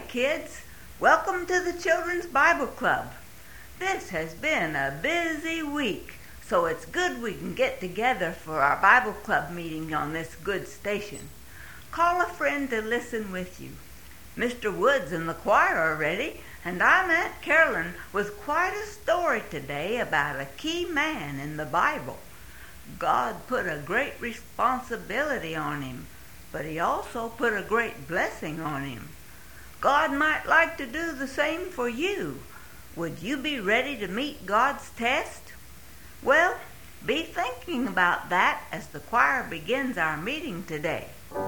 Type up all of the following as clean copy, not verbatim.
kids. Welcome to the Children's Bible Club. This has been a busy week, so it's good we can get together for our Bible Club meeting on this good station. Call a friend to listen with you. Mr. Woods and the choir are ready, and I'm Aunt Carolyn with quite a story today about a key man in the Bible. God put a great responsibility on him, but he also put a great blessing on him. God might like to do the same for you. Would you be ready to meet God's test? Well, be thinking about that as the choir begins our meeting today.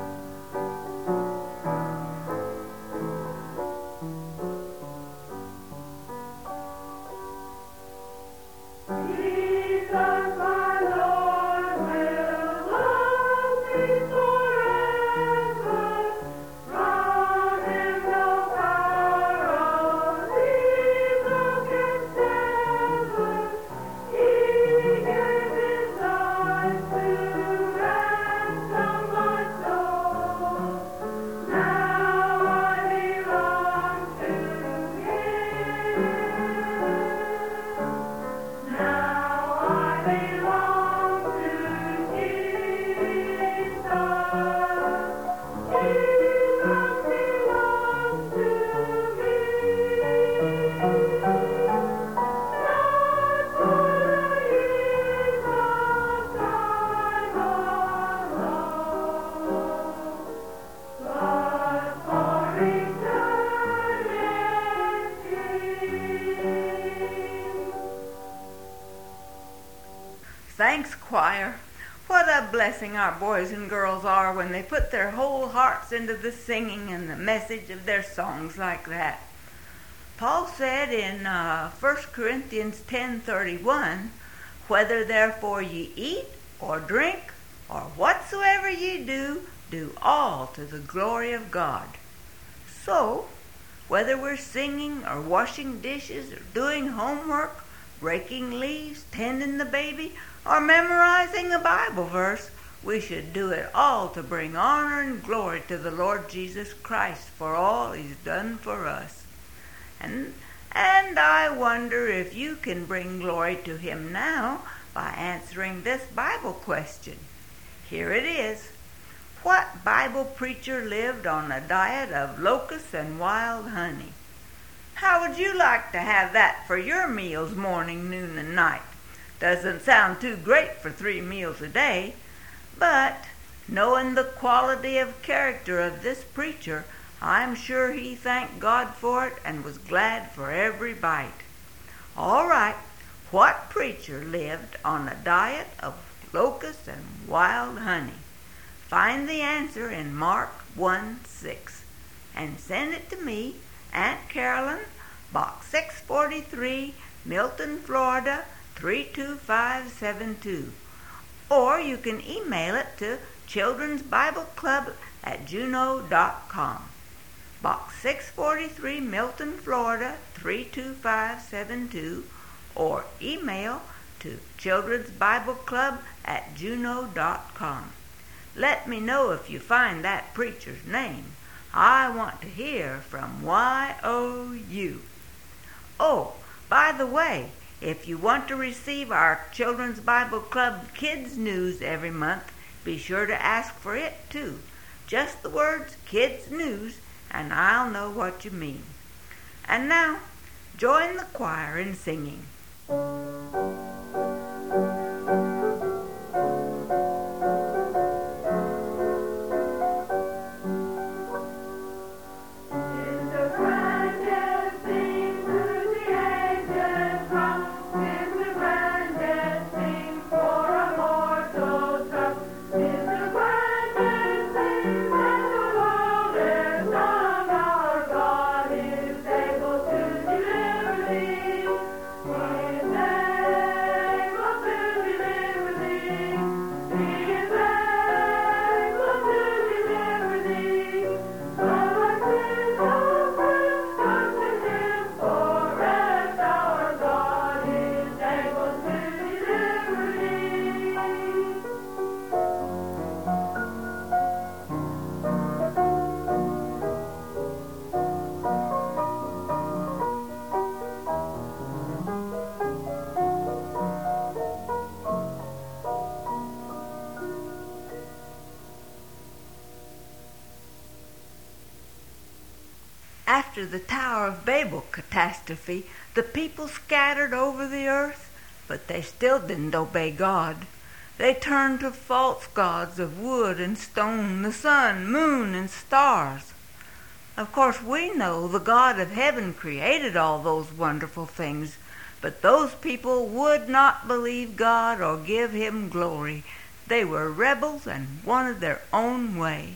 Thanks, choir. What a blessing our boys and girls are when they put their whole hearts into the singing and the message of their songs like that. Paul said in 1 Corinthians 10:31, "Whether therefore ye eat or drink or whatsoever ye do, do all to the glory of God." So, whether we're singing or washing dishes or doing homework, raking leaves, tending the baby, or memorizing a Bible verse, we should do it all to bring honor and glory to the Lord Jesus Christ for all he's done for us. And I wonder if you can bring glory to him now by answering this Bible question. Here it is. What Bible preacher lived on a diet of locusts and wild honey? How would you like to have that for your meals morning, noon, and night? Doesn't sound too great for 3 meals a day, but knowing the quality of character of this preacher, I'm sure he thanked God for it and was glad for every bite. All right, what preacher lived on a diet of locusts and wild honey? Find the answer in Mark 1:6 and send it to me, Aunt Carolyn, Box 643, Milton, Florida, 32572. Or you can email it to childrensbibleclub@juno.com. Box 643, Milton, Florida, 32572. Or email to childrensbibleclub@juno.com. Let me know if you find that preacher's name. I want to hear from YOU. Oh, by the way, if you want to receive our Children's Bible Club Kids News every month, be sure to ask for it too. Just the words Kids News, and I'll know what you mean. And now, join the choir in singing. Amen. After the Tower of Babel catastrophe, the people scattered over the earth, but they still didn't obey God. They turned to false gods of wood and stone, the sun, moon, and stars. Of course, we know the God of heaven created all those wonderful things, but those people would not believe God or give him glory. They were rebels and wanted their own way.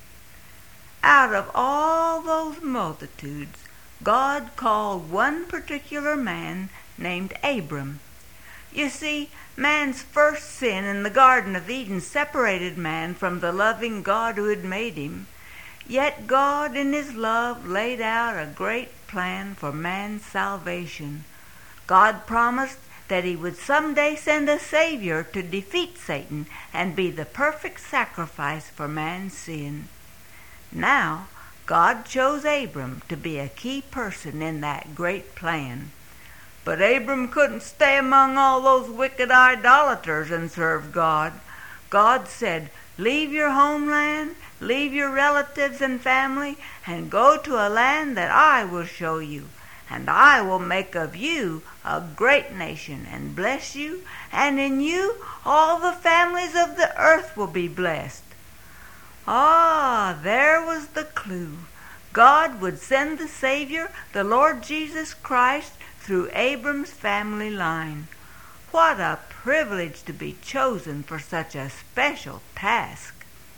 Out of all those multitudes, God called one particular man named Abram. You see, man's first sin in the Garden of Eden separated man from the loving God who had made him. Yet God, in his love, laid out a great plan for man's salvation. God promised that he would someday send a Savior to defeat Satan and be the perfect sacrifice for man's sin. Now, God chose Abram to be a key person in that great plan. But Abram couldn't stay among all those wicked idolaters and serve God. God said, "Leave your homeland, leave your relatives and family, and go to a land that I will show you. And I will make of you a great nation and bless you, and in you all the families of the earth will be blessed." Ah, there was the clue. God would send the Savior, the Lord Jesus Christ, through Abram's family line. What a privilege to be chosen for such a special task.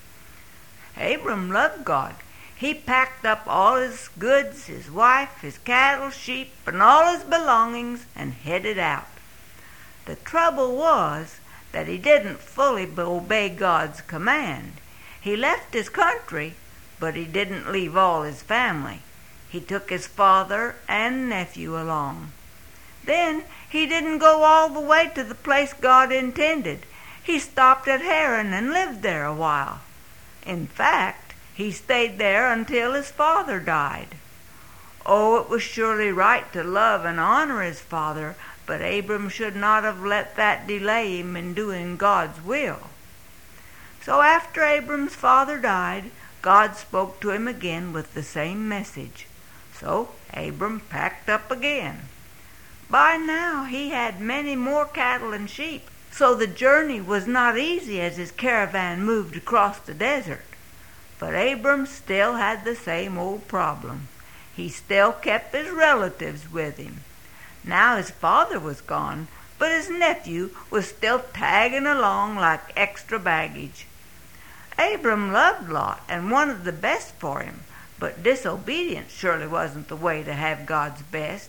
Abram loved God. He packed up all his goods, his wife, his cattle, sheep, and all his belongings and headed out. The trouble was that he didn't fully obey God's command. He left his country, but he didn't leave all his family. He took his father and nephew along. Then he didn't go all the way to the place God intended. He stopped at Haran and lived there a while. In fact, he stayed there until his father died. Oh, it was surely right to love and honor his father, but Abram should not have let that delay him in doing God's will. So after Abram's father died, God spoke to him again with the same message. So Abram packed up again. By now he had many more cattle and sheep, so the journey was not easy as his caravan moved across the desert. But Abram still had the same old problem. He still kept his relatives with him. Now his father was gone, but his nephew was still tagging along like extra baggage. Abram loved Lot and wanted the best for him, but disobedience surely wasn't the way to have God's best.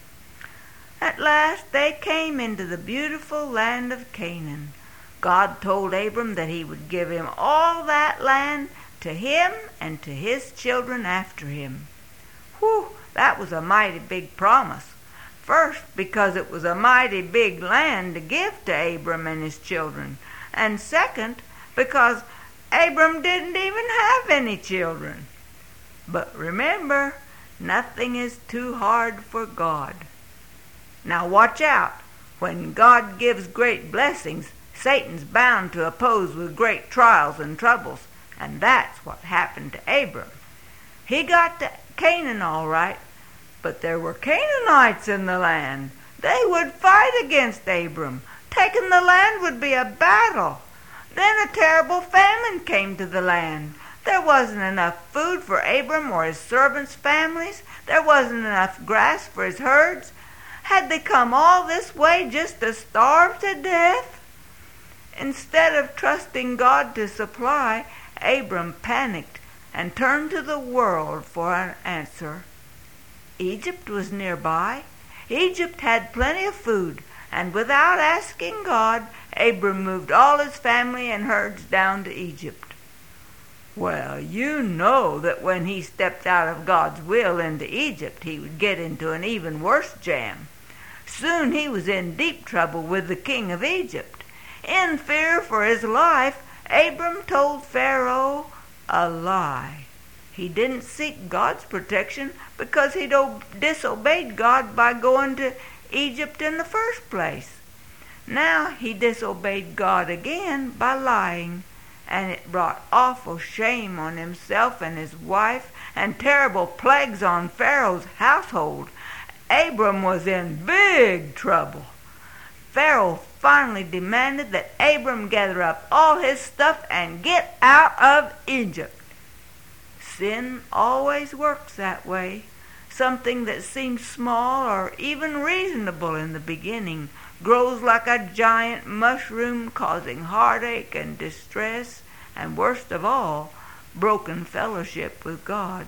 At last they came into the beautiful land of Canaan. God told Abram that he would give him all that land, to him and to his children after him. Whew, that was a mighty big promise. First, because it was a mighty big land to give to Abram and his children. And second, because Abram didn't even have any children. But remember, nothing is too hard for God. Now watch out. When God gives great blessings, Satan's bound to oppose with great trials and troubles. And that's what happened to Abram. He got to Canaan all right, but there were Canaanites in the land. They would fight against Abram. Taking the land would be a battle. Then a terrible famine came to the land. There wasn't enough food for Abram or his servants' families. There wasn't enough grass for his herds. Had they come all this way just to starve to death? Instead of trusting God to supply, Abram panicked and turned to the world for an answer. Egypt was nearby. Egypt had plenty of food, and without asking God, Abram moved all his family and herds down to Egypt. Well, you know that when he stepped out of God's will into Egypt, he would get into an even worse jam. Soon he was in deep trouble with the king of Egypt. In fear for his life, Abram told Pharaoh a lie. He didn't seek God's protection because he'd disobeyed God by going to Egypt in the first place. Now he disobeyed God again by lying, and it brought awful shame on himself and his wife and terrible plagues on Pharaoh's household. Abram was in big trouble. Pharaoh finally demanded that Abram gather up all his stuff and get out of Egypt. Sin always works that way. Something that seems small or even reasonable in the beginning grows like a giant mushroom, causing heartache and distress, and worst of all, broken fellowship with God.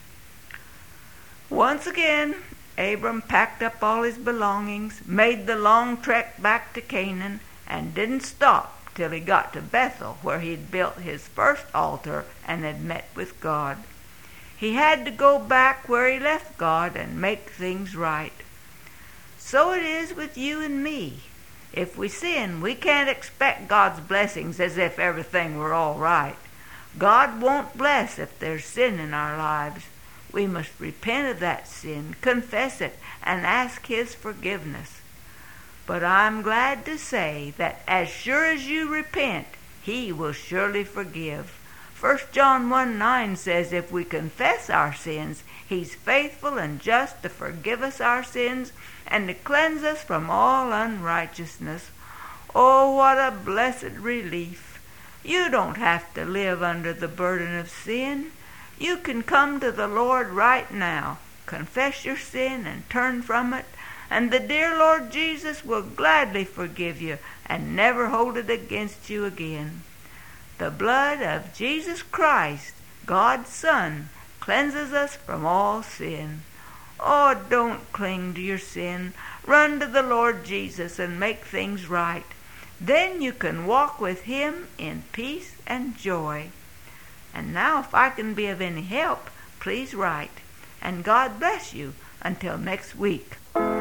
Once again, Abram packed up all his belongings, made the long trek back to Canaan, and didn't stop till he got to Bethel, where he'd built his first altar and had met with God. He had to go back where he left God and make things right. So it is with you and me. If we sin, we can't expect God's blessings as if everything were all right. God won't bless if there's sin in our lives. We must repent of that sin, confess it, and ask His forgiveness. But I'm glad to say that as sure as you repent, He will surely forgive. 1 John 1:9 says, if we confess our sins, He's faithful and just to forgive us our sins and to cleanse us from all unrighteousness. Oh, what a blessed relief. You don't have to live under the burden of sin. You can come to the Lord right now, confess your sin and turn from it, and the dear Lord Jesus will gladly forgive you and never hold it against you again. The blood of Jesus Christ, God's Son, cleanses us from all sin. Oh, don't cling to your sin. Run to the Lord Jesus and make things right. Then you can walk with Him in peace and joy. And now, if I can be of any help, please write. And God bless you until next week.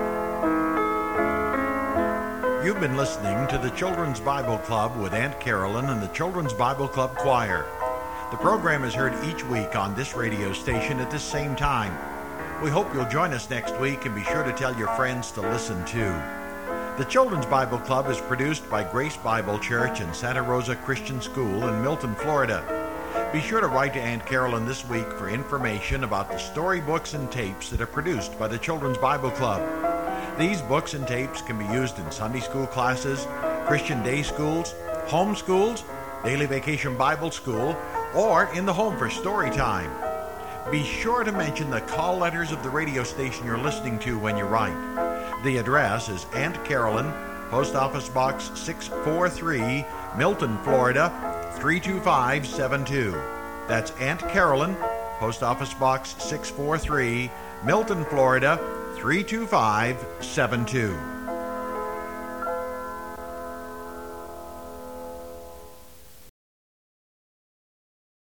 You've been listening to the Children's Bible Club with Aunt Carolyn and the Children's Bible Club Choir. The program is heard each week on this radio station at this same time. We hope you'll join us next week and be sure to tell your friends to listen too. The Children's Bible Club is produced by Grace Bible Church and Santa Rosa Christian School in Milton, Florida. Be sure to write to Aunt Carolyn this week for information about the storybooks and tapes that are produced by the Children's Bible Club. These books and tapes can be used in Sunday school classes, Christian day schools, home schools, daily vacation Bible school, or in the home for story time. Be sure to mention the call letters of the radio station you're listening to when you write. The address is Aunt Carolyn, Post Office Box 643, Milton, Florida 32572. That's Aunt Carolyn, Post Office Box 643, Milton, Florida 32572.